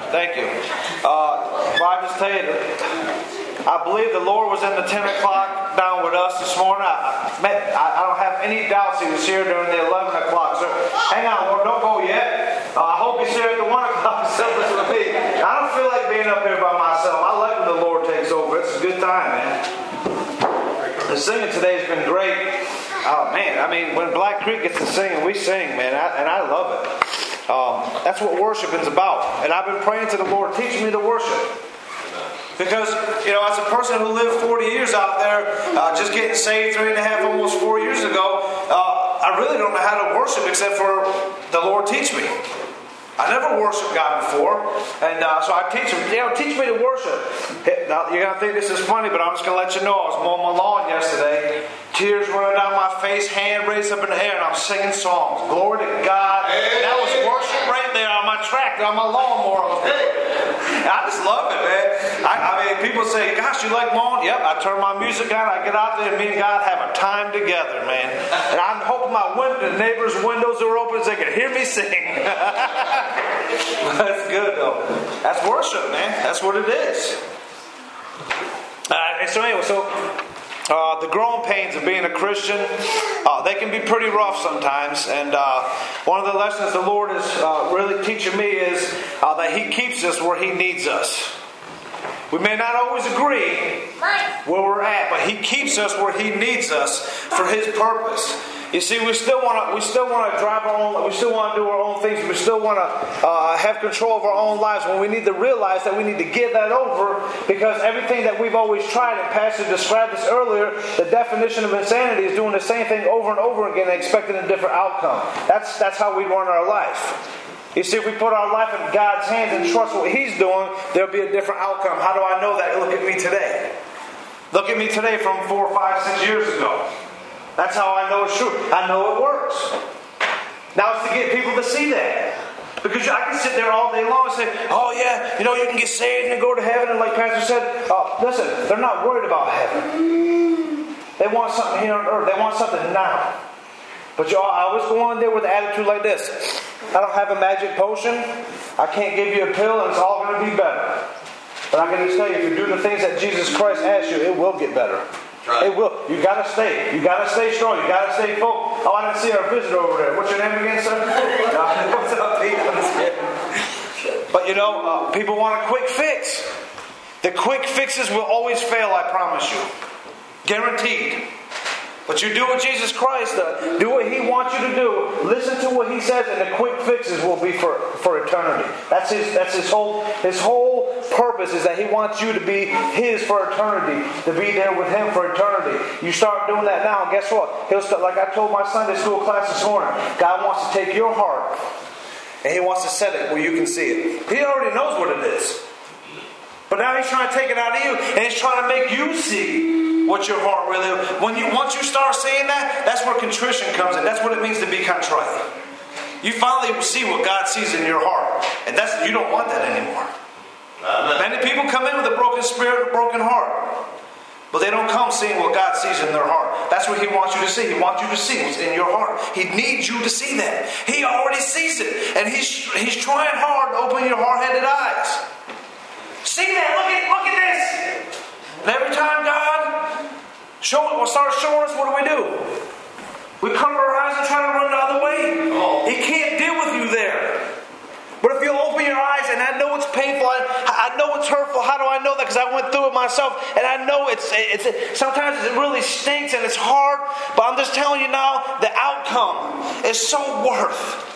Thank you. Well, I just tell you, I believe the Lord was in the 10 o'clock down with us this morning. I don't have any doubts He was here during the 11 o'clock. So hang on, Lord, don't go yet. I hope He's here at the 1 o'clock service with me. I don't feel like being up here by myself. I like when the Lord takes over. It's a good time, man. The singing today has been great. Oh, man, I mean, when Black Creek gets to sing, we sing, man, and I love it. That's what worship is about. And I've been praying to the Lord, teach me to worship. Because, as a person who lived 40 years out there, just getting saved 3.5, almost 4 years ago, I really don't know how to worship except for the Lord teach me. I never worshiped God before, and so I teach him, teach me to worship. Now, you're going to think this is funny, but I'm just going to let you know, I was mowing my lawn yesterday, tears running down my face, hand raised up in the air, and I'm singing songs. Glory to God. And that was worship right there on my tractor, on my lawnmower. I just love it, man. I mean, people say, gosh, you like mowing? Yep, I turn my music on, I get out there, and me and God have a time together, man. And I'm hoping the neighbors' windows are open so they can hear me sing. That's good, though. That's worship, man. That's what it is. The growing pains of being a Christian, they can be pretty rough sometimes. And one of the lessons the Lord is really teaching me is that He keeps us where He needs us. We may not always agree where we're at, but He keeps us where He needs us for His purpose. You see, we still want to drive our own. We still want to do our own things. We still want to have control of our own lives. When we need to realize that we need to give that over, because everything that we've always tried, and Pastor described this earlier, the definition of insanity is doing the same thing over and over again and expecting a different outcome. That's how we run our life. You see, if we put our life in God's hands and trust what He's doing, there'll be a different outcome. How do I know that? Look at me today. Look at me today from 4, 5, 6 years ago. That's how I know it's true. I know it works. Now it's to get people to see that. Because I can sit there all day long and say, oh yeah, you can get saved and go to heaven. And like Pastor said, listen, they're not worried about heaven. They want something here on earth. They want something now. But I always go on there with an attitude like this. I don't have a magic potion. I can't give you a pill and it's all going to be better. But I can just tell you, if you do the things that Jesus Christ asked you, it will get better. Right. It will. You got to stay. You got to stay strong. You got to stay focused. Oh, I didn't see our visitor over there. What's your name again, sir? What's up, Pete? But people want a quick fix. The quick fixes will always fail, I promise you. Guaranteed. But you do what Jesus Christ does. Do what He wants you to do. Listen to what He says, and the quick fixes will be for eternity. That's His whole purpose, is that He wants you to be His for eternity, to be there with Him for eternity. You start doing that now, and guess what? He'll start, like I told my Sunday school class this morning, God wants to take your heart, and He wants to set it where you can see it. He already knows what it is. But now He's trying to take it out of you, and He's trying to make you see what your heart really is. Once you start seeing that, that's where contrition comes in. That's what it means to be contrite. You finally see what God sees in your heart. And you don't want that anymore. Many people come in with a broken spirit, a broken heart. But they don't come seeing what God sees in their heart. That's what He wants you to see. He wants you to see what's in your heart. He needs you to see that. He already sees it. And He's trying hard to open your hard-headed eyes. See that? Look at this. And every time God starts showing us, what do? We cover our eyes and try to run the other way. He can't deal with you there. But if you open your eyes, and I know it's painful, I know it's hurtful. How do I know that? Because I went through it myself, and I know it's sometimes it really stinks and it's hard. But I'm just telling you now, the outcome is so worth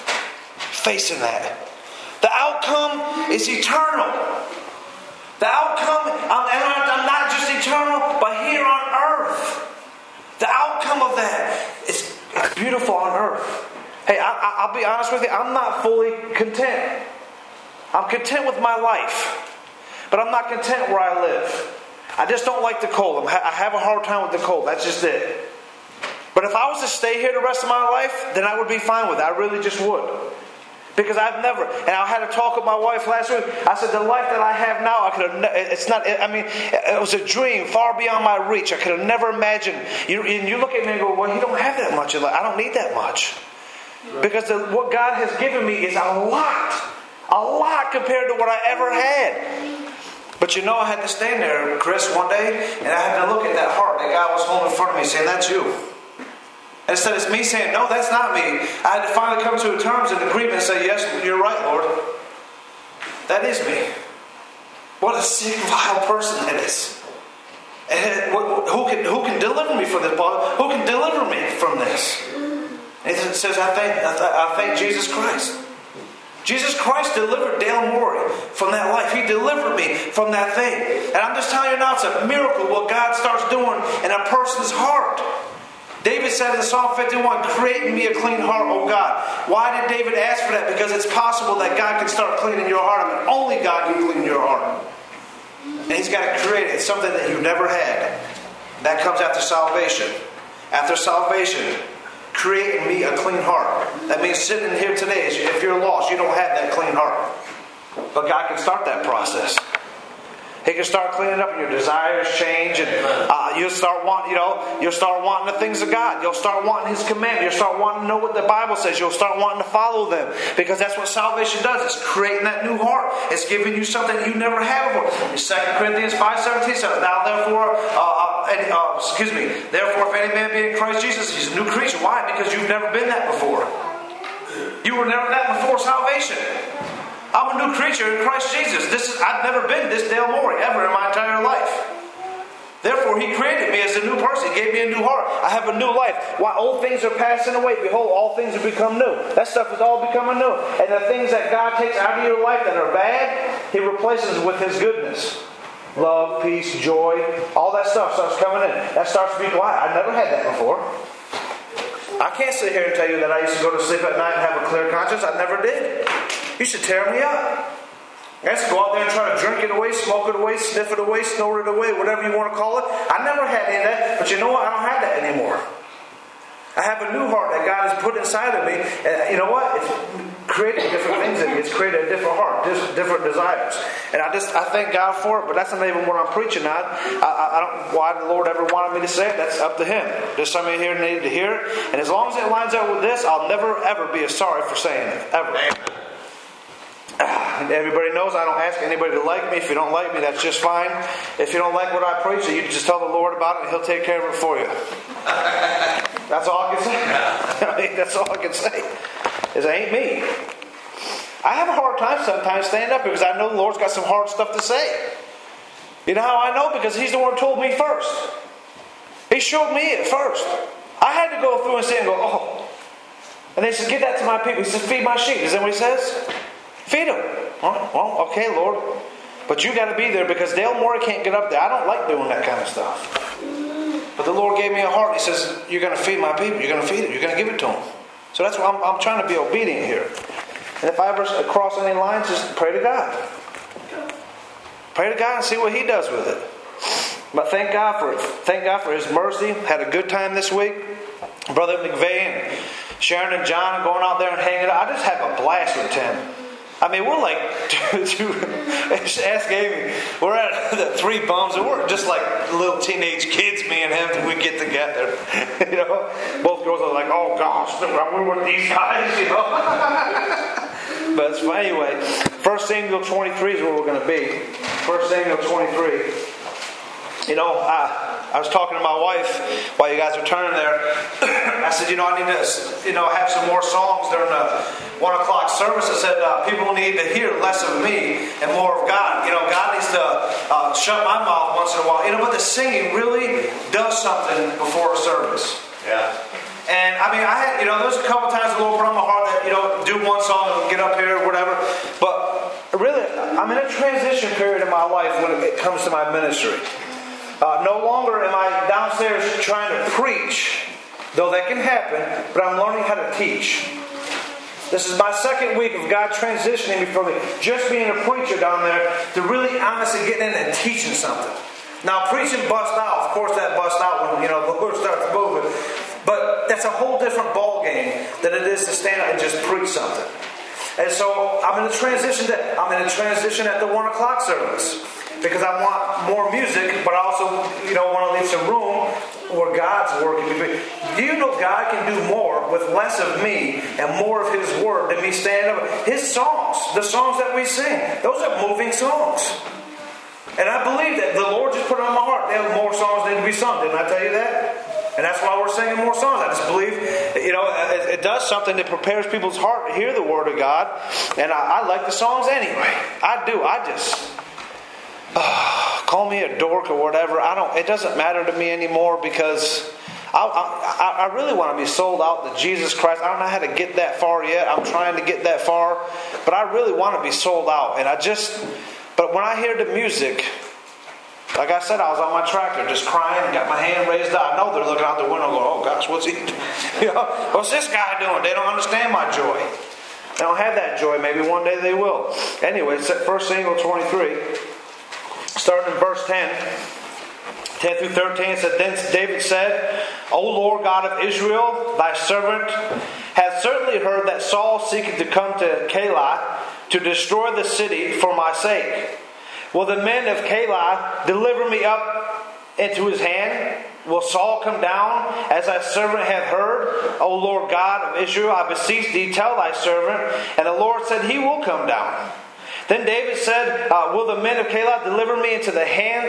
facing that. The outcome is eternal. The outcome, I'm not just eternal, but here on earth. The outcome of that is beautiful on earth. Hey, I'll be honest with you, I'm not fully content. I'm content with my life, but I'm not content where I live. I just don't like the cold. I have a hard time with the cold. That's just it. But if I was to stay here the rest of my life, then I would be fine with it. I really just would. Because I've never, and I had a talk with my wife last week. I said, the life that I have now, it was a dream far beyond my reach. I could have never imagined. You look at me and go, well, you don't have that much in life. I don't need that much. Because what God has given me is a lot A lot compared to what I ever had. But you know, I had to stand there, Chris, one day, and I had to look at that heart that God was holding in front of me saying, that's you. And instead of me saying, no, that's not me, I had to finally come to terms and agreement and say, yes, you're right, Lord. That is me. What a sick, vile person that is. And who can deliver me from this? Who can deliver me from this? And it says, I thank Jesus Christ. Jesus Christ delivered Dale Morey from that life. He delivered me from that thing. And I'm just telling you now, it's a miracle what God starts doing in a person's heart. David said in Psalm 51, create in me a clean heart, O God. Why did David ask for that? Because it's possible that God can start cleaning your heart. I mean, only God can clean your heart. And He's got to create it. It's something that you've never had. That comes after salvation. After salvation, create in me a clean heart. That means sitting here today, if you're lost, you don't have that clean heart. But God can start that process. He can start cleaning up and your desires change, and you'll start wanting the things of God. You'll start wanting His commandment. You'll start wanting to know what the Bible says. You'll start wanting to follow them, because that's what salvation does. It's creating that new heart. It's giving you something that you never had before. 2 Corinthians 5:17 says, "Now therefore, if any man be in Christ Jesus, he's a new creature." Why? Because you've never been that before. You were never that before salvation. I'm a new creature in Christ Jesus. I've never been this Dale Morey ever in my entire life. Therefore, He created me as a new person. He gave me a new heart. I have a new life. While old things are passing away, behold, all things have become new. That stuff is all becoming new. And the things that God takes out of your life that are bad, He replaces with His goodness. Love, peace, joy, all that stuff starts coming in. That starts to be quiet. I've never had that before. I can't sit here and tell you that I used to go to sleep at night and have a clear conscience. I never did. You should tear me up. I used to go out there and try to drink it away, smoke it away, sniff it away, snort it away, whatever you want to call it. I never had any of that, but you know what? I don't have that anymore. I have a new heart that God has put inside of me. And you know what? It's created different things in me. It's created a different heart, different desires. And I thank God for it, but that's not even what I'm preaching on. I don't why the Lord ever wanted me to say it. That's up to Him. There's somebody here that needed to hear it. And as long as it lines up with this, I'll never ever be sorry for saying it. Ever. Everybody knows I don't ask anybody to like me. If you don't like me, that's just fine. If you don't like what I preach, you just tell the Lord about it and He'll take care of it for you. That's all I can say. That's all I can say. Is it ain't me. I have a hard time sometimes standing up because I know the Lord's got some hard stuff to say. You know how I know? Because He's the one who told me first. He showed me it first. I had to go through and see and go, oh. And they said, give that to my people. He said, feed my sheep. Is that what He says? Feed them. Well, okay, Lord. But you got to be there because Dale Morey can't get up there. I don't like doing that kind of stuff. But the Lord gave me a heart. He says, you're going to feed my people. You're going to feed it. You're going to give it to them. So that's why I'm trying to be obedient here. And if I ever cross any lines, just pray to God. Pray to God and see what He does with it. But thank God for it. Thank God for His mercy. Had a good time this week. Brother McVeigh and Sharon and John are going out there and hanging out. I just have a blast with Tim. I mean, we're like, ask Amy, we're at the three bums, and we're just like little teenage kids, me and him, when we get together. You know, both girls are like, oh gosh, we're with these guys, you know. But anyway, 1 Samuel 23 is where we're going to be. 1 Samuel 23. You know, I was talking to my wife while you guys were turning there. I said, I need to, have some more songs during the 1 o'clock service. I said, people need to hear less of me and more of God. God needs to shut my mouth once in a while. But the singing really does something before a service. Yeah. And I mean, there's a couple times the Lord put on my heart that, do one song and get up here or whatever. But really, I'm in a transition period in my life when it comes to my ministry. No longer am I downstairs trying to preach, though that can happen, but I'm learning how to teach. This is my second week of God transitioning me from just being a preacher down there to really honestly getting in and teaching something. Now, preaching busts out. Of course, that busts out when, the Lord starts moving. But that's a whole different ball game than it is to stand up and just preach something. And so I'm in a transition at the 1 o'clock service. because I want more music, but I also, want to leave some room where God's working. Do you know God can do more with less of me and more of His Word than me standing up? His songs, the songs that we sing, those are moving songs. And I believe that the Lord just put it on my heart. There are more songs that need to be sung. Didn't I tell you that? And that's why we're singing more songs. I just believe, it does something that prepares people's heart to hear the Word of God. And I like the songs anyway. I do. I just... call me a dork or whatever. It doesn't matter to me anymore, because I really want to be sold out to Jesus Christ. I don't know how to get that far yet. I'm trying to get that far. But I really want to be sold out. But when I hear the music, like I said, I was on my tractor just crying, got my hand raised up. I know they're looking out the window going, oh gosh, what's he doing? What's this guy doing? They don't understand my joy. They don't have that joy. Maybe one day they will. Anyway, 1 Samuel 23, starting in verse 10 through 13, it said, Then David said, O Lord God of Israel, thy servant hath certainly heard that Saul seeketh to come to Keilah to destroy the city for my sake. Will the men of Keilah deliver me up into his hand? Will Saul come down, as thy servant hath heard? O Lord God of Israel, I beseech thee, tell thy servant. And the Lord said, He will come down. Then David said, Will the men of Keilah deliver me into the hand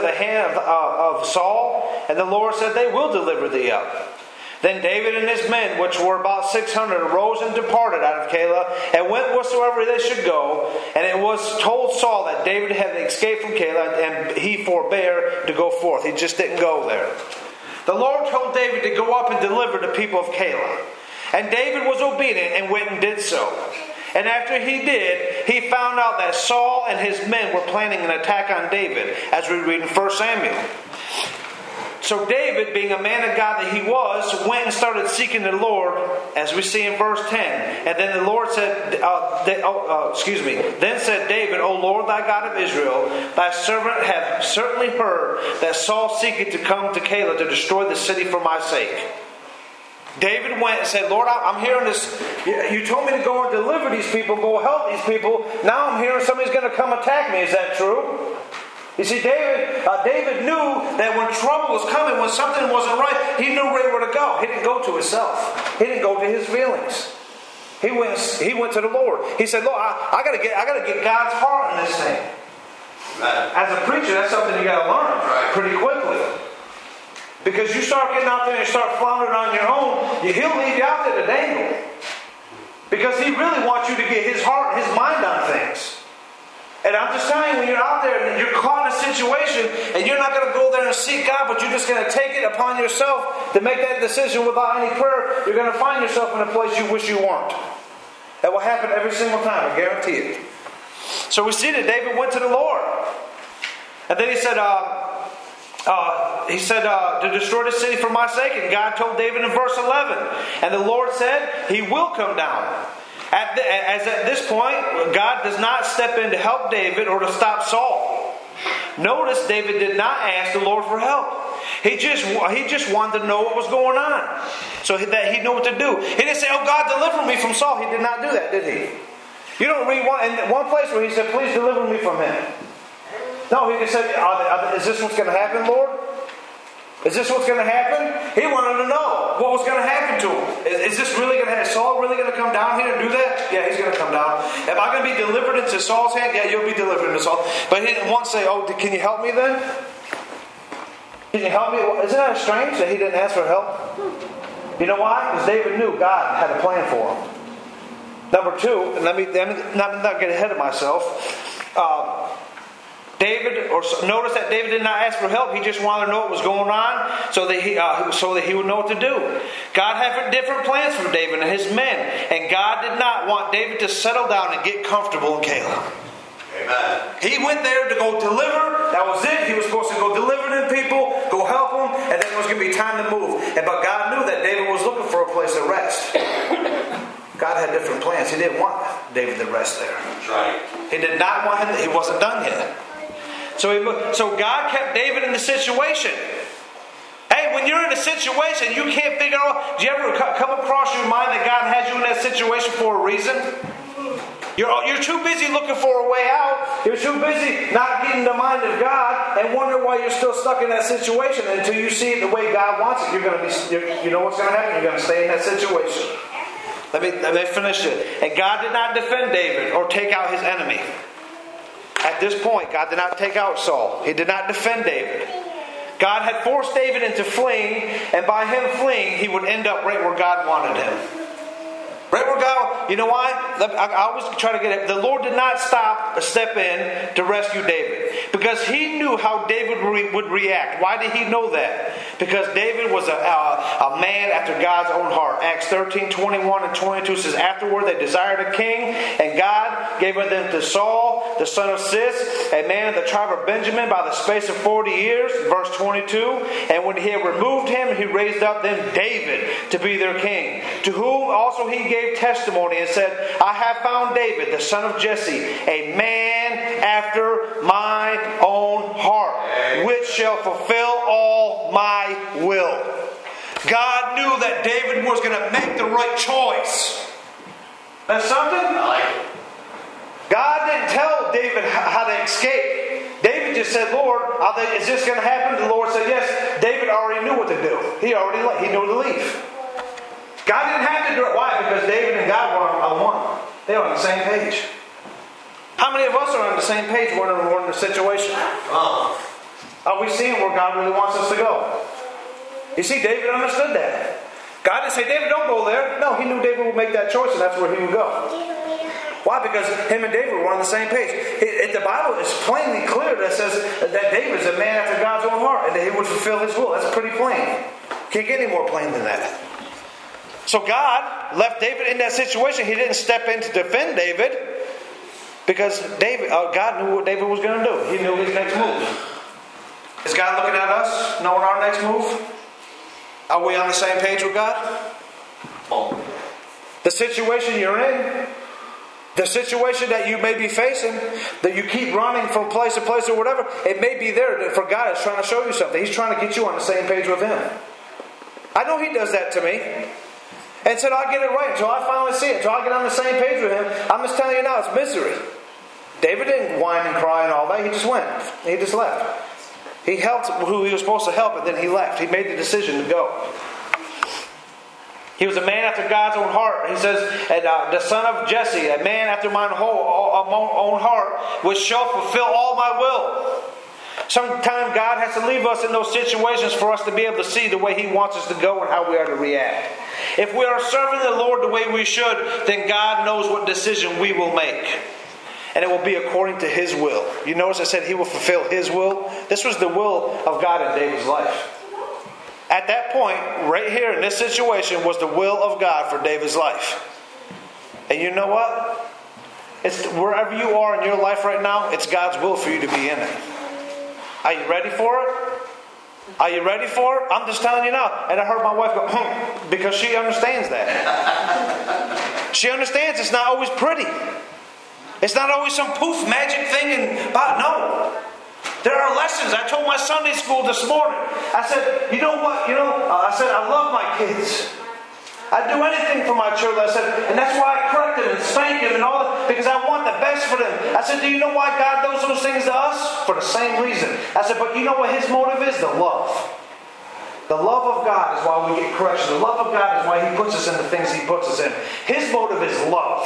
of Saul? And the Lord said, They will deliver thee up. Then David and his men, which were about 600, arose and departed out of Keilah, and went whatsoever they should go. And it was told Saul that David had escaped from Keilah, and he forbare to go forth. He just didn't go there. The Lord told David to go up and deliver the people of Keilah. And David was obedient and went and did so. And after he did, he found out that Saul and his men were planning an attack on David, as we read in 1 Samuel. So David, being a man of God that he was, went and started seeking the Lord, as we see in verse 10. And then the Lord said, Then said David, O Lord thy God of Israel, thy servant hath certainly heard that Saul seeketh to come to Keilah to destroy the city for my sake. David went and said, Lord, I'm hearing this. You told me to go and deliver these people, go help these people. Now I'm hearing somebody's going to come attack me. Is that true? You see, David knew that when trouble was coming, when something wasn't right, he knew where to go. He didn't go to himself. He didn't go to his feelings. He went to the Lord. He said, Lord, I got to get God's heart in this thing. Right. As a preacher, that's something you got to learn pretty quickly. Because you start getting out there and you start floundering on your own, he'll leave you out there to dangle. Because he really wants you to get his heart and his mind on things. And I'm just telling you, when you're out there and you're caught in a situation and you're not going to go there and seek God, but you're just going to take it upon yourself to make that decision without any prayer, you're going to find yourself in a place you wish you weren't. That will happen every single time, I guarantee it. So we see that David went to the Lord. And then he said, to destroy the city for my sake. And God told David in verse 11. And the Lord said, He will come down. At this point, God does not step in to help David or to stop Saul. Notice David did not ask the Lord for help. He just wanted to know what was going on, so that he knew what to do. He didn't say, "Oh God, deliver me from Saul." He did not do that, did he? You don't read one place where he said, "Please deliver me from him." No, he just said, "Is this what's going to happen, Lord? Is this what's going to happen?" He wanted to know what was going to happen to him. Is this really going to happen? Is Saul really going to come down here and do that? Yeah, he's going to come down. Am I going to be delivered into Saul's hand? Yeah, you'll be delivered into Saul. But he didn't once say, "Oh, can you help me then? Can you help me?" Isn't that strange that he didn't ask for help? You know why? Because David knew God had a plan for him. Number two, and let me not get ahead of myself. Notice that David did not ask for help. He just wanted to know what was going on, so that he would know what to do. God had different plans for David and his men, and God did not want David to settle down and get comfortable in Keilah. Amen. He went there to go deliver. That was it. He was supposed to go deliver them people, go help them, and then it was going to be time to move. But God knew that David was looking for a place to rest. God had different plans. He didn't want David to rest there. That's right. He did not want him. He wasn't done yet. So God kept David in the situation. Hey, when you're in a situation, you can't figure out. Do you ever come across your mind that God has you in that situation for a reason? You're too busy looking for a way out. You're too busy not getting the mind of God and wonder why you're still stuck in that situation. Until you see it the way God wants it, you know what's going to happen? You're going to stay in that situation. Let me finish it. And God did not defend David or take out his enemy. At this point, God did not take out Saul. He did not defend David. God had forced David into fleeing, and by him fleeing, he would end up right where God wanted him. Right where God, you know why? I always try to get it. The Lord did not step in to rescue David. Because he knew how David would react. Why did he know that? Because David was a man after God's own heart. Acts 13:21 and 22 says, afterward they desired a king, and God gave them to Saul, the son of Cis, a man of the tribe of Benjamin, by the space of 40 years. Verse 22, and when he had removed him, he raised up then David to be their king, to whom also he gave testimony and said, I have found David, the son of Jesse, a man after my own heart, which shall fulfill all my will. God knew that David was going to make the right choice. That's something? I like it. God didn't tell David how to escape. David just said, Lord, is this going to happen? The Lord said, yes. David already knew what to do. He knew to leave. God didn't have to do it. Why? Because David and God were on one. They were on the same page. How many of us are on the same page when we're in a situation? Are we seeing where God really wants us to go? You see, David understood that. God didn't say, David, don't go there. No, he knew David would make that choice, and that's where he would go. Why? Because him and David were on the same page. The Bible is plainly clear that says that David is a man after God's own heart, and that he would fulfill his will. That's pretty plain. Can't get any more plain than that. So God left David in that situation. He didn't step in to defend David because God knew what David was going to do. He knew his next move. Is God looking at us, knowing our next move? Are we on the same page with God? The situation you're in, the situation that you may be facing, that you keep running from place to place or whatever, it may be there for God is trying to show you something. He's trying to get you on the same page with Him. I know He does that to me. And until I get it right, until I finally see it, until I get on the same page with Him, I'm just telling you now, it's misery. David didn't whine and cry and all that. He just went. He just left. He helped who he was supposed to help, and then he left. He made the decision to go. He was a man after God's own heart. He says, the son of Jesse, a man after mine own heart, which shall fulfill all my will. Sometimes God has to leave us in those situations for us to be able to see the way He wants us to go and how we are to react. If we are serving the Lord the way we should, then God knows what decision we will make. And it will be according to His will. You notice I said He will fulfill His will? This was the will of God in David's life. At that point, right here in this situation, was the will of God for David's life. And you know what? It's wherever you are in your life right now, it's God's will for you to be in it. Are you ready for it? Are you ready for it? I'm just telling you now. And I heard my wife go, because she understands that. She understands it's not always pretty. It's not always some poof magic thing. No. There are lessons. I told my Sunday school this morning. I said, you know what? I said, I love my kids. I'd do anything for my children. I said, and that's why I correct them and spank them and all that, because I want the best for them. I said, do you know why God does those things to us? For the same reason. I said, but you know what His motive is? The love. The love of God is why we get correction. The love of God is why He puts us in the things He puts us in. His motive is love.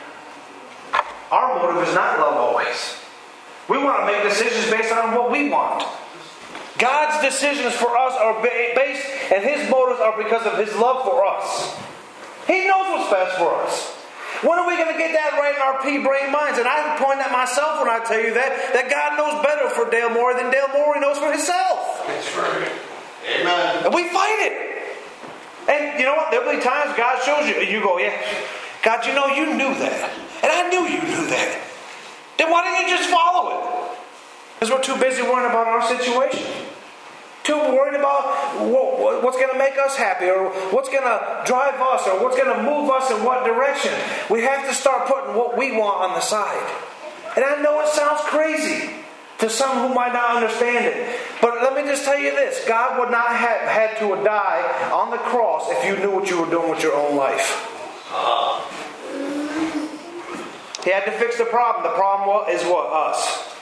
Our motive is not love always. We want to make decisions based on what we want. God's decisions for us are based, and His motives are because of His love for us. He knows what's best for us. When are we going to get that right in our pea-brain minds? And I point at myself when I tell you that God knows better for Dale Morey than Dale Morey knows for himself. That's right. Amen. And we fight it. And you know what? There'll be times God shows you, and you go, yeah, God, you knew that. And I knew you knew that. Then why didn't you just follow it? Because we're too busy worrying about our situation. Too worried about what's going to make us happy, or what's going to drive us, or what's going to move us in what direction. We have to start putting what we want on the side. And I know it sounds crazy to some who might not understand it. But let me just tell you this. God would not have had to die on the cross if you knew what you were doing with your own life. He had to fix the problem. The problem is what? Us.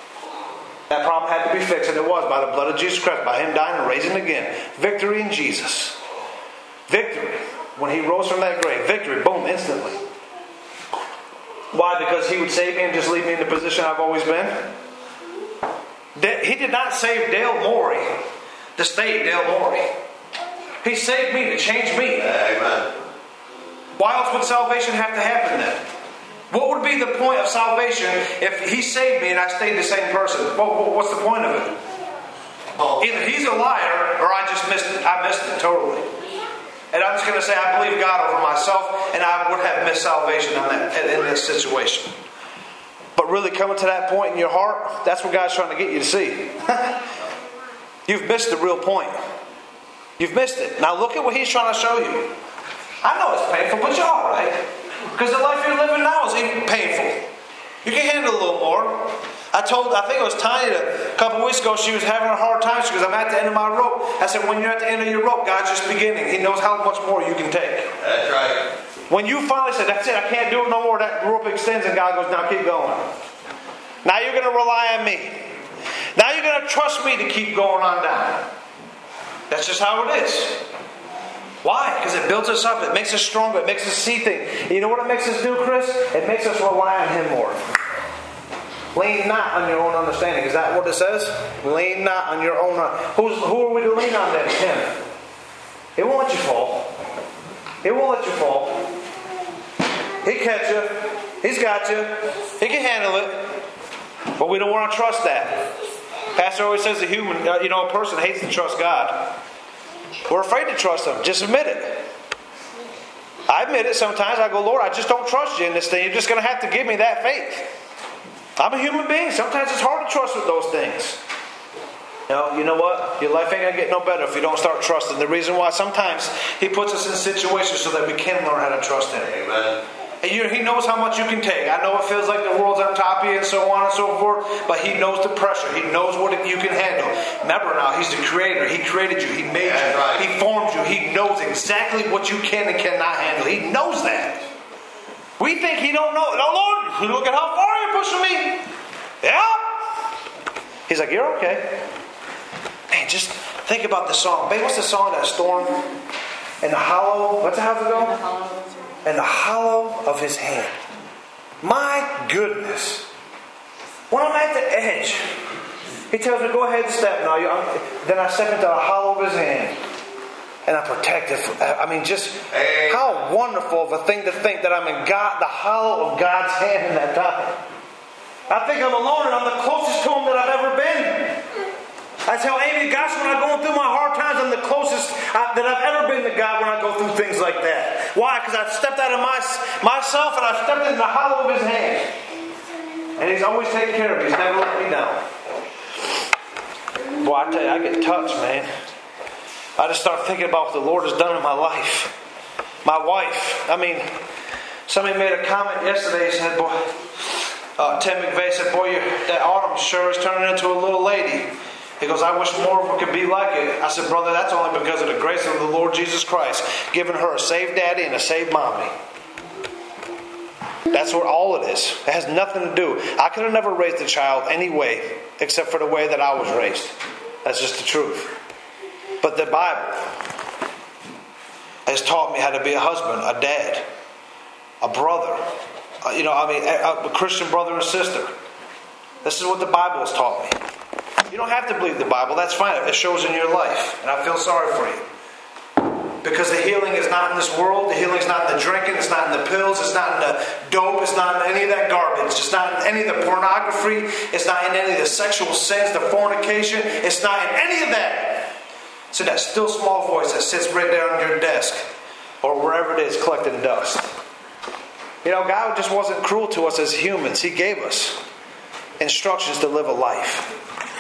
That problem had to be fixed, and it was by the blood of Jesus Christ, by Him dying and raising again. Victory in Jesus. Victory. When He rose from that grave, victory, boom, instantly. Why? Because He would save me and just leave me in the position I've always been? He did not save Dale Morey to stay Dale Morey. He saved me to change me. Amen. Why else would salvation have to happen then? What would be the point of salvation if He saved me and I stayed the same person? What's the point of it? Either He's a liar or I just missed it. I missed it totally. And I'm just going to say I believe God over myself, and I would have missed salvation in this situation. But really coming to that point in your heart, that's what God's trying to get you to see. You've missed the real point. You've missed it. Now look at what He's trying to show you. I know it's painful, but you're alright. Because the life you're living now is even painful. You can handle a little more. I think it was Tanya a couple of weeks ago, she was having a hard time. She goes, I'm at the end of my rope. I said, when you're at the end of your rope, God's just beginning. He knows how much more you can take. That's right. When you finally said, that's it, I can't do it no more, that rope extends and God goes, now keep going. Now you're going to rely on me. Now you're going to trust me to keep going on down. That's just how it is. Why? Because it builds us up. It makes us stronger. It makes us see things. And you know what it makes us do, Chris? It makes us rely on Him more. Lean not on your own understanding. Is that what it says? Lean not on your own. Who are we to lean on then? Him. He won't let you fall. He won't let you fall. He'll catch you. He's got you. He can handle it. But we don't want to trust that. Pastor always says a person hates to trust God. We're afraid to trust Him. Just admit it. I admit it sometimes. I go, Lord, I just don't trust you in this thing. You're just going to have to give me that faith. I'm a human being. Sometimes it's hard to trust with those things. You know what? Your life ain't going to get no better if you don't start trusting. The reason why sometimes He puts us in situations so that we can learn how to trust Him. Amen. And He knows how much you can take. I know it feels like the world's on top of you and so on and so forth, but He knows the pressure. He knows what you can handle. Remember now, He's the Creator. He created you. He made you. Right. He formed you. He knows exactly what you can and cannot handle. He knows that. We think He don't know. No, Lord, look at how far you're pushing me. Yeah. He's like, you're okay. Man, just think about the song. Babe, what's the song, that storm? In the hollow. How's it go? In the hollow of His hand. My goodness. When I'm at the edge, He tells me, go ahead and step now. Then I step into the hollow of His hand. And I'm protected. How wonderful of a thing to think that I'm in God, the hollow of God's hand in that time. I think I'm alone and I'm the closest to Him that I've ever been. I tell Amy, gosh, when I'm going through my hard times, I'm the closest that I've ever been to God when I go through things like that. Why? Because I've stepped out of myself and I've stepped into the hollow of His hand. And He's always taken care of me. He's never let me down. Boy, I tell you, I get touched, man. I just start thinking about what the Lord has done in my life. My wife. Somebody made a comment yesterday. He said, boy, Tim McVeigh said, boy, that Autumn sure is turning into a little lady. He goes, I wish more of her could be like it. I said, brother, that's only because of the grace of the Lord Jesus Christ, giving her a saved daddy and a saved mommy. That's what all it is. It has nothing to do. I could have never raised a child any way except for the way that I was raised. That's just the truth. But the Bible has taught me how to be a husband, a dad, a brother, a Christian brother and sister. This is what the Bible has taught me. You don't have to believe the Bible. That's fine. It shows in your life. And I feel sorry for you. Because the healing is not in this world. The healing is not in the drinking. It's not in the pills. It's not in the dope. It's not in any of that garbage. It's not in any of the pornography. It's not in any of the sexual sins, the fornication. It's not in any of that. It's in that still small voice that sits right there on your desk or wherever it is collecting dust. God just wasn't cruel to us as humans. He gave us instructions to live a life.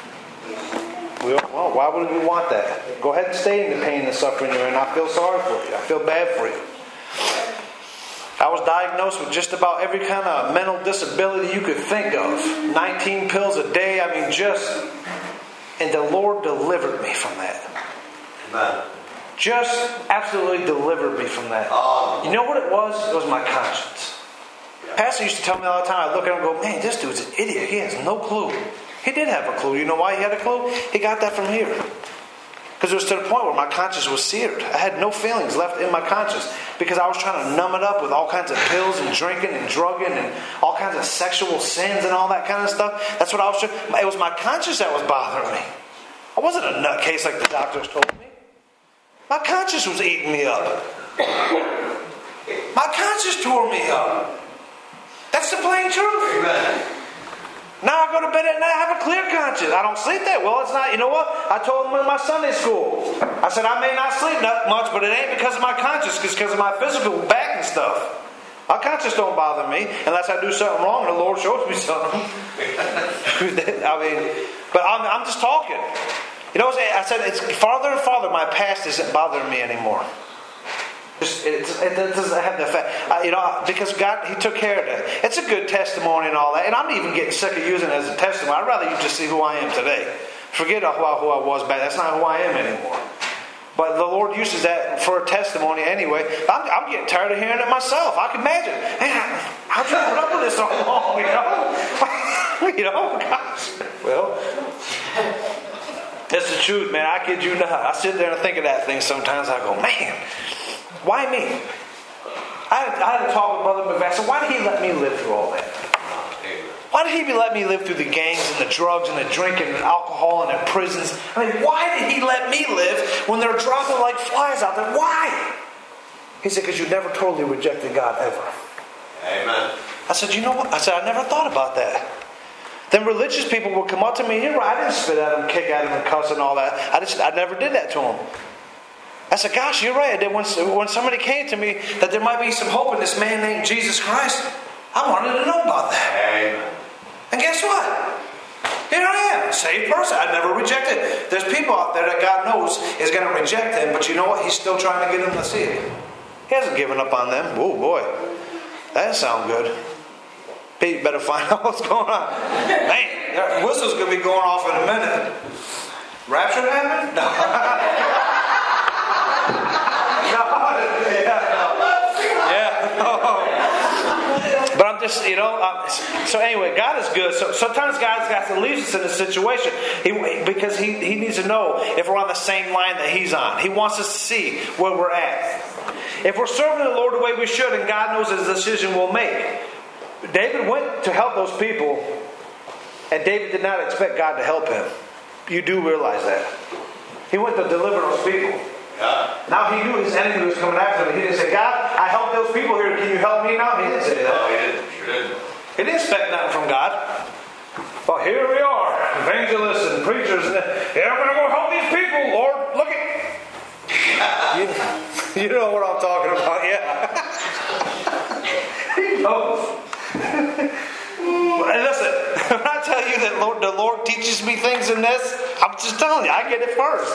Well, why would we want that? Go ahead and stay in the pain and the suffering you're in. I feel sorry for you. I feel bad for you. I was diagnosed with just about every kind of mental disability you could think of. 19 pills a day. And the Lord delivered me from that. Amen. Just absolutely delivered me from that. You know what it was? It was my conscience. Pastor used to tell me all the time. I'd look at him and go, man, this dude's an idiot. He has no clue. He did have a clue. You know why he had a clue? He got that from here. Because it was to the point where my conscience was seared. I had no feelings left in my conscience because I was trying to numb it up with all kinds of pills and drinking and drugging and all kinds of sexual sins and all that kind of stuff. That's what I was trying. It was my conscience that was bothering me. I wasn't a nutcase like the doctors told me. My conscience was eating me up. My conscience tore me up. That's the plain truth. Amen. Now I go to bed at night, I have a clear conscience. I don't sleep that well. It's not, you know what? I told them in my Sunday school. I said, I may not sleep that much, but it ain't because of my conscience. It's because of my physical back and stuff. My conscience don't bother me unless I do something wrong and the Lord shows me something. But I'm just talking. You know, I said, it's farther and farther my past isn't bothering me anymore. It doesn't have the effect, because God, He took care of that. It's a good testimony and all that, and I'm even getting sick of using it as a testimony. I'd rather you just see who I am today. Forget who I was back. That's not who I am anymore. But the Lord uses that for a testimony anyway. I'm getting tired of hearing it myself. I can imagine. Man, how'd you put up with this so long? Gosh. Well, that's the truth, man. I kid you not. I sit there and think of that thing sometimes. I go, man. Why me? I had to talk with Brother McVeigh. So why did he let me live through all that? Why did he let me live through the gangs and the drugs and the drinking and alcohol and the prisons? I mean, why did he let me live when they're dropping like flies out there? Why? He said, because you never totally rejected God ever. Amen. I said, you know what? I said, I never thought about that. Then religious people would come up to me. You're right. I didn't spit at him, kick at him, and cuss and all that. I never did that to him. I said, gosh, you're right. When somebody came to me that there might be some hope in this man named Jesus Christ, I wanted to know about that. Amen. And guess what? Here I am, a saved person. I never rejected. There's people out there that God knows is going to reject him, but you know what? He's still trying to get them to see it. He hasn't given up on them. Oh boy, that doesn't sound good. Pete, better find out what's going on. Man, that whistle's going to be going off in a minute. Rapture happened? No. But I'm just, so anyway, God is good. So sometimes God's got to leave us in a situation because he needs to know if we're on the same line that He's on. He wants us to see where we're at. If we're serving the Lord the way we should, and God knows His decision we'll make. David went to help those people, and David did not expect God to help him. You do realize that. He went to deliver those people. Yeah. Now he knew his enemy was coming after him. He didn't say, God, I helped those people here. Can you help me now? He didn't say that. No, he didn't. Sure didn't. He didn't expect nothing from God. Well, here we are, evangelists and preachers. And I'm going to go help these people, Lord. Look at you know what I'm talking about, yeah. He knows. Listen, when I tell you that the Lord teaches me things in this, I'm just telling you, I get it first.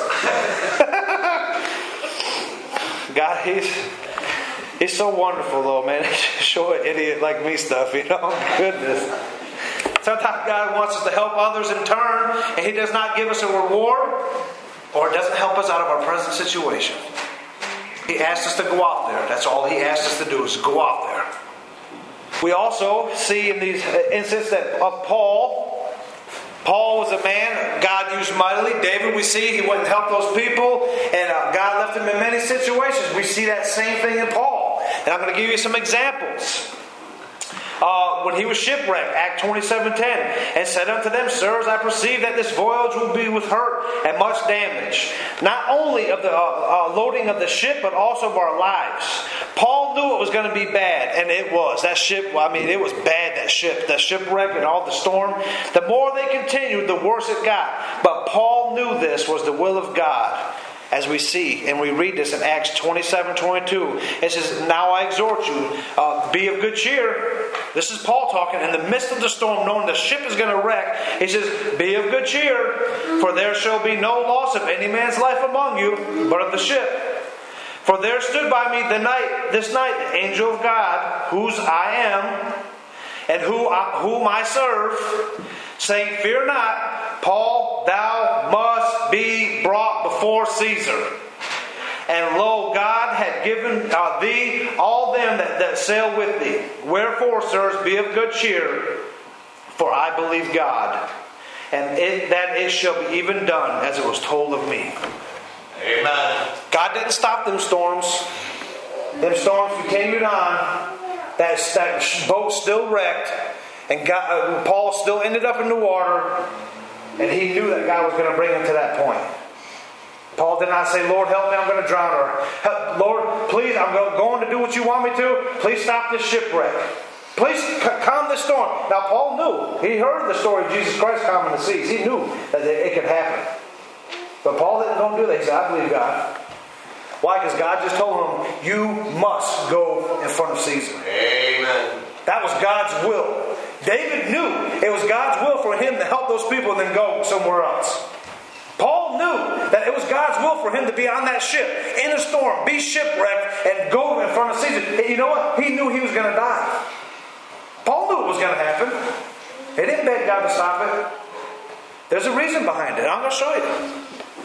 God, He's so wonderful, though, man. Show an idiot like me stuff, Goodness. Sometimes God wants us to help others in turn, and He does not give us a reward, or doesn't help us out of our present situation. He asks us to go out there. That's all He asks us to do is go out there. We also see in these instances of Paul was a man God used mightily. David, we see he went and helped those people, and God left him in many situations. We see that same thing in Paul. And I'm going to give you some examples. When he was shipwrecked, Act 27:10, and said unto them, Sirs, I perceive that this voyage will be with hurt and much damage, not only of the loading of the ship, but also of our lives. Paul knew it was going to be bad, and it was. That ship, it was bad, that ship. The shipwreck and all the storm. The more they continued, the worse it got. But Paul knew this was the will of God. As we see, and we read this in Acts 27:22, it says, Now I exhort you, be of good cheer. This is Paul talking in the midst of the storm, knowing the ship is going to wreck. He says, Be of good cheer, for there shall be no loss of any man's life among you, but of the ship. For there stood by me this night the angel of God, whose I am, and whom I serve, saying, Fear not, Paul, thou must be brought before Caesar. And lo, God had given thee all them that sail with thee. Wherefore, sirs, be of good cheer, for I believe God. and that it shall be even done as it was told of me. Amen. God didn't stop them storms. Them storms continued on. That boat still wrecked. And Paul still ended up in the water. And he knew that God was going to bring him to that point. Paul did not say, Lord, help me, I'm going to drown. Or, Lord, please, I'm going to do what you want me to. Please stop this shipwreck. Please calm this storm. Now, Paul knew. He heard the story of Jesus Christ calming the seas. He knew that it could happen. But Paul didn't do that. He said, I believe God. Why? Because God just told him, you must go in front of Caesar. Amen. That was God's will. David knew it was God's will for him to help those people and then go somewhere else. Paul knew that it was God's will for him to be on that ship, in a storm, be shipwrecked, and go in front of Caesar. You know what? He knew he was going to die. Paul knew it was going to happen. He didn't beg God to stop it. There's a reason behind it. I'm going to show you.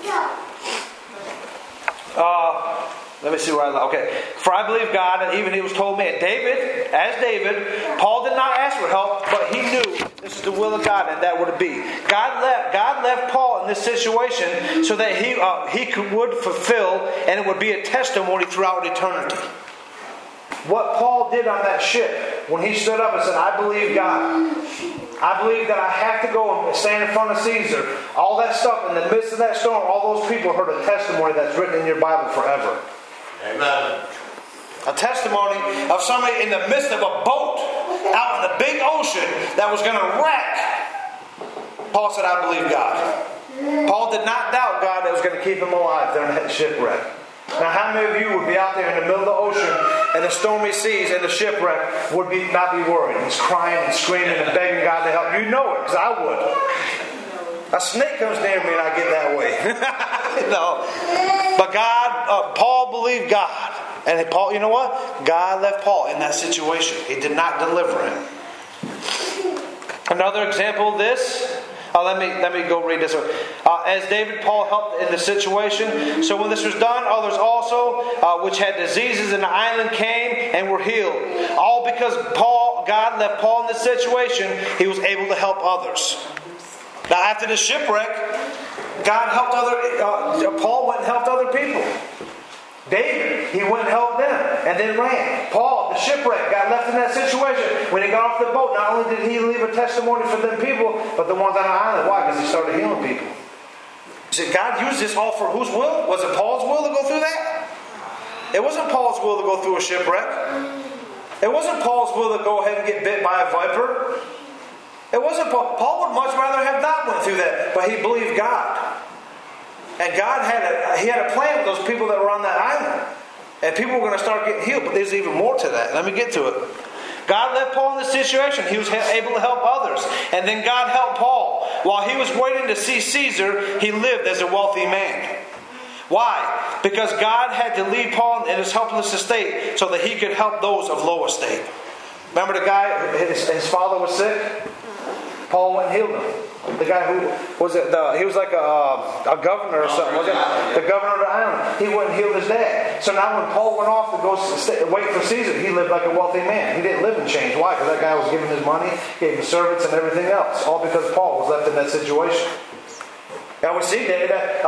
Let me see where okay. For I believe God, and even He was told me. And David, Paul did not ask for help, but he knew this is the will of God, and that would be. God left Paul in this situation so that he would fulfill, and it would be a testimony throughout eternity. What Paul did on that ship, when he stood up and said, I believe God. I believe that I have to go and stand in front of Caesar. All that stuff, in the midst of that storm, all those people heard a testimony that's written in your Bible forever. Amen. A testimony of somebody in the midst of a boat out in the big ocean that was going to wreck. Paul said, I believe God. Paul did not doubt God that was going to keep him alive during that shipwreck. Now, how many of you would be out there in the middle of the ocean and the stormy seas and the shipwreck would not be worried? He's crying and screaming and begging God to help. You know it, because I would. A snake comes near me and I get that way. But Paul believed God. And Paul, you know what? God left Paul in that situation. He did not deliver him. Another example of this. Let me go read this. As David, Paul helped in the situation. So when this was done, others also, which had diseases in the island, came and were healed. All because God left Paul in this situation, he was able to help others. Now, after the shipwreck, God helped Paul went and helped other people. David, he went and helped them and then ran. Paul, the shipwreck, got left in that situation. When he got off the boat, not only did he leave a testimony for them people, but the ones on the island. Why? Because he started healing people. You see, God used this all for whose will? Was it Paul's will to go through that? It wasn't Paul's will to go through a shipwreck. It wasn't Paul's will to go ahead and get bit by a viper. It wasn't Paul. Paul would much rather have not went through that, but he believed God. And God had a plan with those people that were on that island. And people were going to start getting healed. But there's even more to that. Let me get to it. God left Paul in this situation. He was able to help others. And then God helped Paul. While he was waiting to see Caesar, he lived as a wealthy man. Why? Because God had to leave Paul in his helpless estate so that he could help those of low estate. Remember the guy, his father was sick? Paul went and healed him. The guy who was he was like a governor or something, wasn't it? The governor of the island. He went and healed his dad. So now when Paul went off to go wait for Caesar, he lived like a wealthy man. He didn't live in change. Why? Because that guy was giving his money, gave him servants and everything else. All because Paul was left in that situation. Now we see that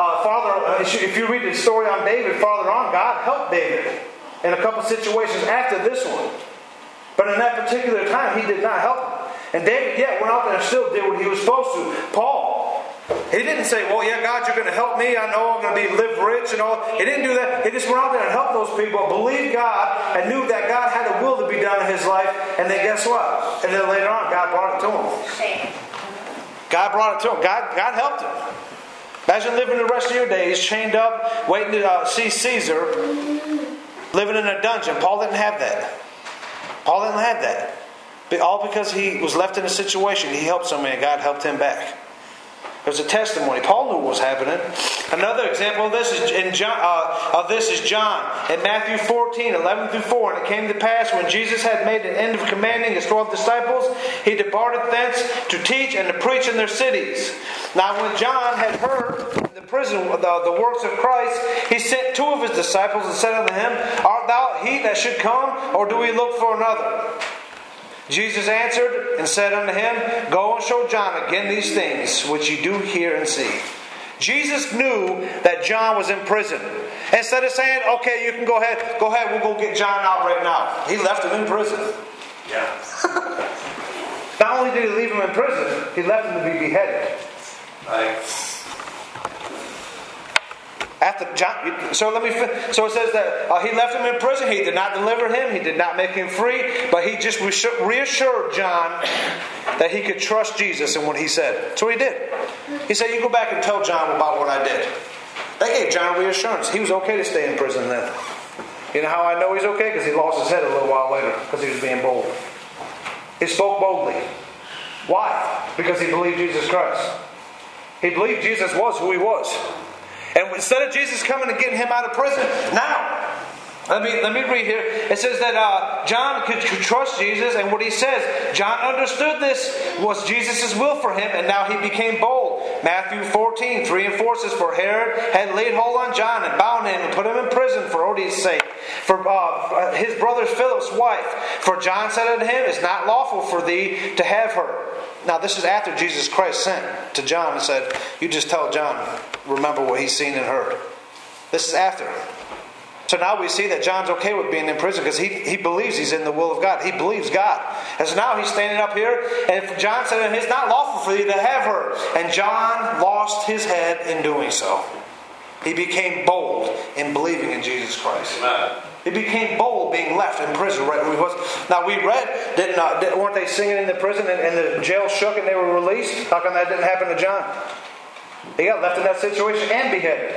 if you read the story on David farther on, God helped David in a couple situations after this one. But in that particular time, he did not help him. And David, went out there and still did what he was supposed to. Paul, he didn't say, well, God, you're going to help me. I know I'm going to live rich and all. He didn't do that. He just went out there and helped those people, believed God, and knew that God had a will to be done in his life. And then guess what? And then later on, God brought it to him. God brought it to him. God helped him. Imagine living the rest of your days chained up, waiting to see Caesar, living in a dungeon. Paul didn't have that. Paul didn't have that. But all because he was left in a situation, he helped somebody and God helped him back. There's a testimony. Paul knew what was happening. Another example of this is John. In Matthew 14, 11 through 4. And it came to pass when Jesus had made an end of commanding his 12 disciples, he departed thence to teach and to preach in their cities. Now when John had heard in the prison the works of Christ, he sent 2 of his disciples and said unto him, Art thou he that should come, or do we look for another? Jesus answered and said unto him, Go and show John again these things which ye do hear and see. Jesus knew that John was in prison. Instead of saying, okay, you can go ahead, we'll go get John out right now. He left him in prison. Yeah. Not only did he leave him in prison, he left him to be beheaded. Right. So it says that he left him in prison. He did not deliver him. He did not make him free. But he just reassured John that he could trust Jesus and what he said. So he did. He said, you go back and tell John about what I did. They gave John reassurance. He was okay to stay in prison then. You know how I know he's okay? Because he lost his head a little while later. Because he was being bold. He spoke boldly. Why? Because he believed Jesus Christ. He believed Jesus was who he was. And instead of Jesus coming and getting him out of prison, now, let me read here. It says that John could trust Jesus, and what he says, John understood this was Jesus' will for him, and now he became bold. Matthew 14, 3 and 4 says, For Herod had laid hold on John and bound him and put him in prison for Herodias' sake, for his brother Philip's wife. For John said unto him, It's not lawful for thee to have her. Now this is after Jesus Christ sent to John and said, You just tell John, remember what he's seen and heard. This is after. So now we see that John's okay with being in prison because he believes he's in the will of God. He believes God. And so now he's standing up here, and John said, It's not lawful for you to have her. And John lost his head in doing so. He became bold in believing in Jesus Christ. Amen. He became bold being left in prison right where he was. Now we read, weren't they singing in the prison and the jail shook and they were released? How come that didn't happen to John? He got left in that situation and beheaded.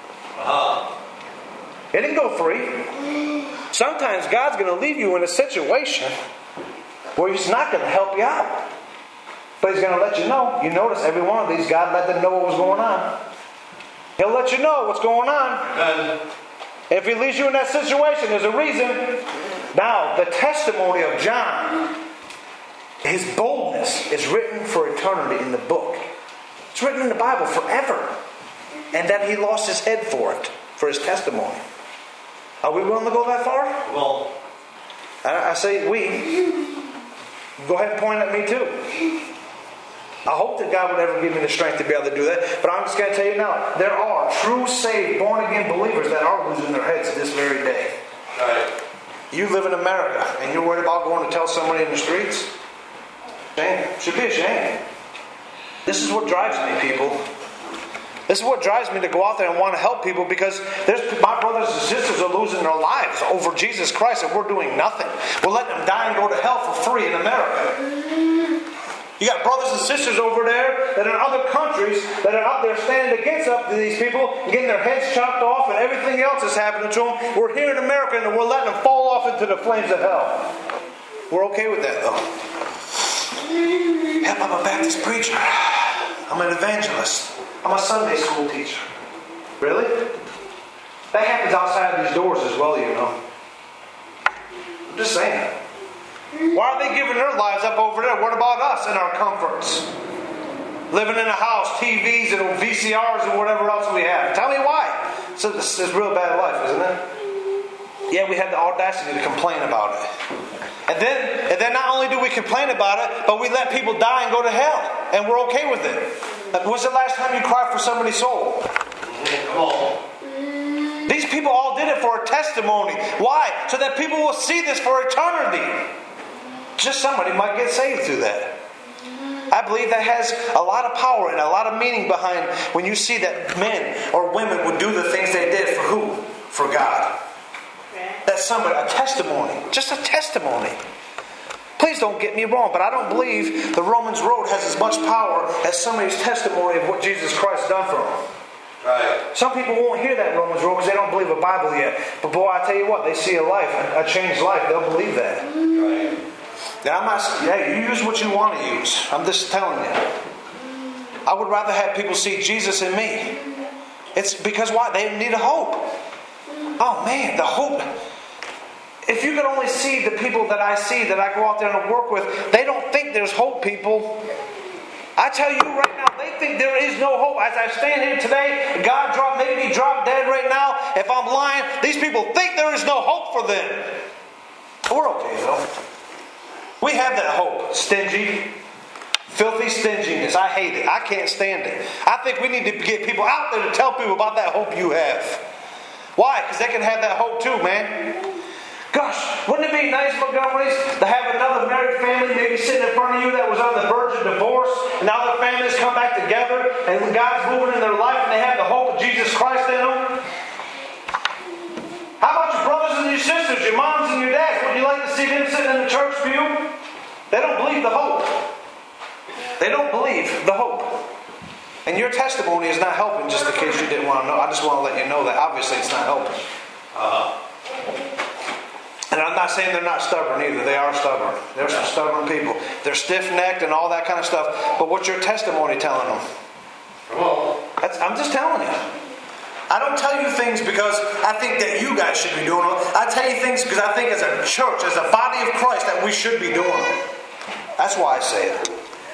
He didn't go free. Sometimes God's going to leave you in a situation where He's not going to help you out. But He's going to let you know. You notice every one of these, God let them know what was going on. He'll let you know what's going on. Amen. If He leaves you in that situation, there's a reason. Now, the testimony of John, his boldness is written for eternity in the book. It's written in the Bible forever. And that he lost his head for it, for his testimony. Are we willing to go that far? Well, I say we. Go ahead and point at me too. I hope that God would ever give me the strength to be able to do that. But I'm just going to tell you now, there are true, saved, born-again believers that are losing their heads this very day. right. You live in America and you're worried about going to tell somebody in the streets? Shame. Should be ashamed. This is what drives me, people. This is what drives me to go out there and want to help people, because my brothers and sisters are losing their lives over Jesus Christ and we're doing nothing. We're letting them die and go to hell for free in America. You got brothers and sisters over there that are in other countries that are out there standing against these people, getting their heads chopped off and everything else is happening to them. We're here in America and we're letting them fall off into the flames of hell. We're okay with that though. Yep, I'm a Baptist preacher. I'm an evangelist. I'm a Sunday school teacher. Really? That happens outside these doors as well, you know. I'm just saying. Why are they giving their lives up over there? What about us and our comforts? Living in a house, TVs and VCRs and whatever else we have. Tell me why. So this is real bad life, isn't it? Yeah, we have the audacity to complain about it. And then not only do we complain about it, but we let people die and go to hell. And we're okay with it. When's the last time you cried for somebody's soul? Come on. These people all did it for a testimony. Why? So that people will see this for eternity. Just somebody might get saved through that. I believe that has a lot of power and a lot of meaning behind when you see that men or women would do the things they did for who? For God. That's somebody, a testimony. Just a testimony. Please don't get me wrong, but I don't believe the Romans Road has as much power as somebody's testimony of what Jesus Christ done for them. Right. Some people won't hear that Romans Road because they don't believe a Bible yet. But boy, I tell you what, they see a life, a changed life. They'll believe that. Right. Now, I'm not. Hey, you use what you want to use. I'm just telling you. I would rather have people see Jesus in me. It's because why? They need a hope. Oh man, the hope. If you could only see the people that I see, that I go out there and work with, they don't think there's hope, people. I tell you right now, they think there is no hope. As I stand here today, God made me drop dead right now. If I'm lying, these people think there is no hope for them. We're okay though. We have that hope. Stingy. Filthy stinginess. I hate it. I can't stand it. I think we need to get people out there to tell people about that hope you have. Why? Because they can have that hope too, man. Gosh, wouldn't it be nice, Montgomerys, to have another married family maybe sitting in front of you that was on the verge of divorce, and now their families come back together, and God's moving in their life, and they have the hope of Jesus Christ in them? How about your brothers and your sisters, your moms and your dads? Would you like to see them sitting in the church pew? They don't believe the hope. They don't believe the hope. And your testimony is not helping, just in case you didn't want to know. I just want to let you know that obviously it's not helping. And I'm not saying they're not stubborn either. They are stubborn. They're some stubborn people. They're stiff-necked and all that kind of stuff. But what's your testimony telling them? I'm just telling you. I don't tell you things because I think that you guys should be doing it. I tell you things because I think as a church, as a body of Christ, that we should be doing it. That's why I say it.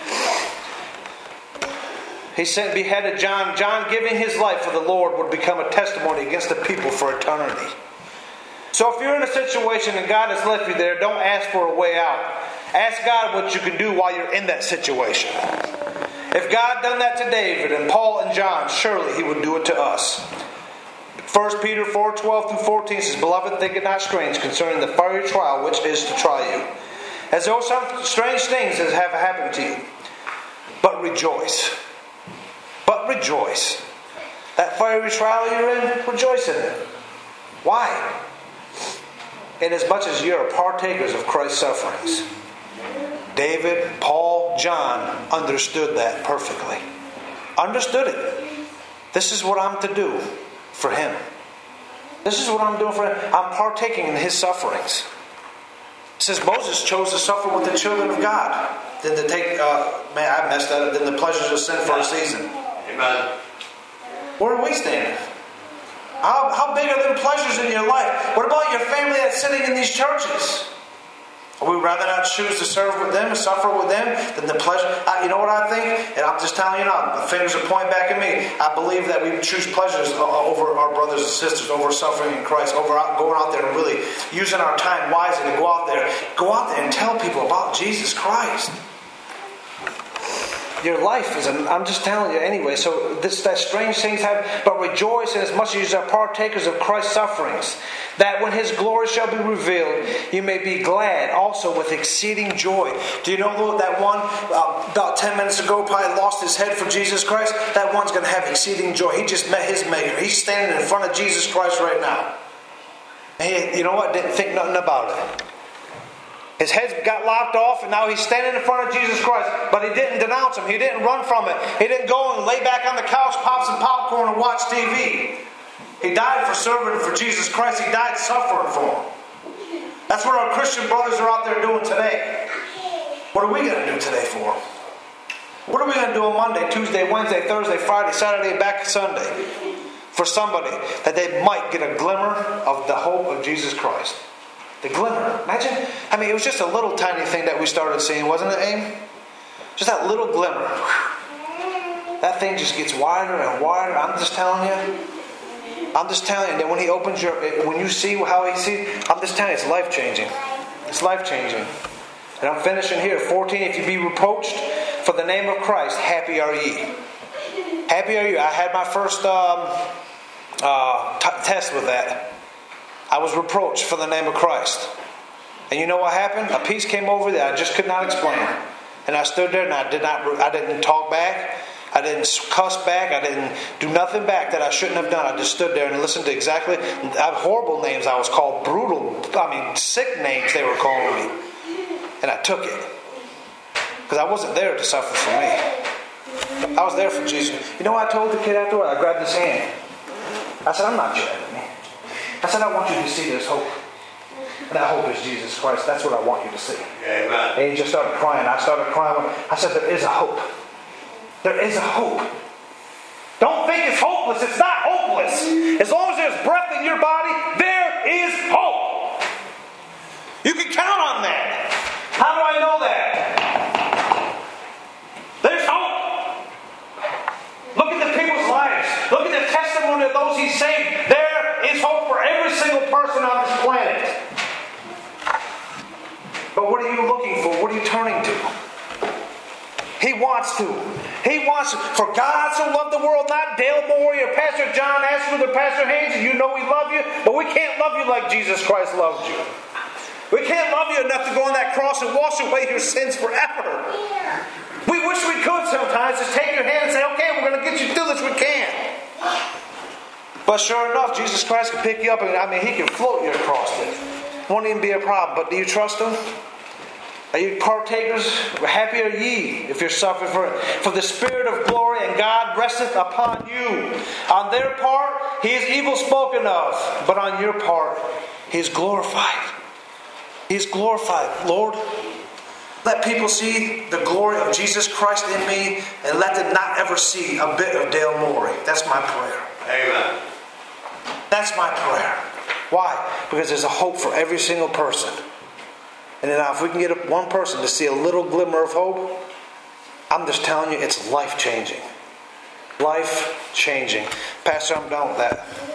He said, beheaded John. John giving his life for the Lord would become a testimony against the people for eternity. So if you're in a situation and God has left you there, don't ask for a way out. Ask God what you can do while you're in that situation. If God done that to David and Paul and John, surely He would do it to us. 1 Peter 4:12-14 says, Beloved, think it not strange concerning the fiery trial which is to try you, as though some strange things have happened to you. But rejoice. But rejoice. That fiery trial you're in, rejoice in it. Why? Inasmuch as you are partakers of Christ's sufferings. David, Paul, John understood that perfectly. Understood it. This is what I'm to do for Him. This is what I'm doing for Him. I'm partaking in His sufferings. It says Moses chose to suffer with the children of God than to take, I messed that up, than the pleasures of sin for a season. Amen. Where are we standing? How big are them pleasures in your life? What about your family that's sitting in these churches? Would we rather not choose to serve with them and suffer with them than the pleasure? You know what I think? And I'm just telling you now, the fingers are pointing back at me. I believe that we choose pleasures over our brothers and sisters, over suffering in Christ, over going out there and really using our time wisely to go out there and tell people about Jesus Christ. Your life is, I'm just telling you anyway, so that strange things happen, but rejoice in as much as you are partakers of Christ's sufferings, that when His glory shall be revealed, you may be glad also with exceeding joy. Do you know that one, about 10 minutes ago, probably lost his head for Jesus Christ? That one's going to have exceeding joy. He just met his Maker. He's standing in front of Jesus Christ right now. And you know what? Didn't think nothing about it. His head got lopped off, and now he's standing in front of Jesus Christ. But he didn't denounce Him. He didn't run from it. He didn't go and lay back on the couch, pop some popcorn, and watch TV. He died for serving for Jesus Christ. He died suffering for Him. That's what our Christian brothers are out there doing today. What are we going to do today for Him? What are we going to do on Monday, Tuesday, Wednesday, Thursday, Friday, Saturday, and back Sunday? For somebody that they might get a glimmer of the hope of Jesus Christ. The glimmer. Imagine, it was just a little tiny thing that we started seeing, wasn't it, Aim? Just that little glimmer. That thing just gets wider and wider. I'm just telling you. That when He opens when you see how He sees, I'm just telling you, it's life-changing. It's life-changing. And I'm finishing here. 14, if you be reproached for the name of Christ, happy are ye. Happy are you. I had my first test with that. I was reproached for the name of Christ. And you know what happened? A peace came over that I just could not explain. And I stood there and I didn't talk back. I didn't cuss back. I didn't do nothing back that I shouldn't have done. I just stood there and listened to exactly horrible names I was called. Brutal, sick names they were calling me. And I took it. Because I wasn't there to suffer for me. I was there for Jesus. You know what I told the kid afterward? I grabbed his hand. I said, I'm not your enemy. I said, I want you to see there's hope. And that hope is Jesus Christ. That's what I want you to see. Amen. And he just started crying. I started crying. I said, there is a hope. There is a hope. Don't think it's hopeless. It's not hopeless. As long as there's breath in your body, there is hope. You can count on that. How do I know that? There's hope. Look at the people's lives. Look at the testimony of those He saved. There is hope for every single person on this planet. But what are you looking for? What wants to. He wants, for God so loved the world, not Dale Moore or Pastor John Ashford or Pastor Haynes, and you know we love you, but we can't love you like Jesus Christ loved you. We can't love you enough to go on that cross and wash away your sins forever. We wish we could sometimes just take your hand and say, okay, we're going to get you through this, we can. But sure enough, Jesus Christ can pick you up and He can float you across it. Won't even be a problem. But do you trust Him? Are you partakers? Happy are ye if you're suffering for it. For the Spirit of glory and God resteth upon you. On their part, He is evil spoken of. But on your part, He is glorified. He is glorified. Lord, let people see the glory of Jesus Christ in me, and let them not ever see a bit of Dale Morey. That's my prayer. Amen. That's my prayer. Why? Because there's a hope for every single person. And now if we can get one person to see a little glimmer of hope, I'm just telling you, it's life-changing. Life-changing. Pastor, I'm done with that.